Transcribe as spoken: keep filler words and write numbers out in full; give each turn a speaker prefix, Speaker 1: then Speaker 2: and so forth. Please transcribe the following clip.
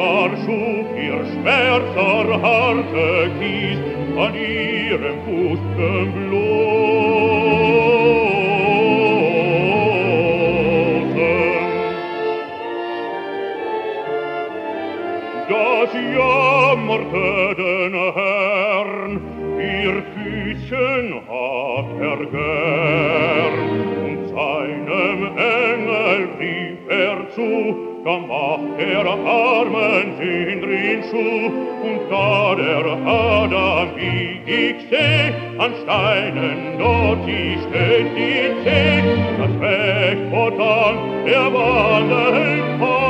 Speaker 1: war schuf ihr schwärzer harte Kies an ihrem Fußgen bloßen. Das jammerte den Herrn, ihr Füßchen hat er gern, und seinem Engel rief er zu, da macht der Armen Sündrin Schuh, und da der Adam, wie ich seh, an Steinen dort sie steht die Zeh, das Recht fortan, er wandelt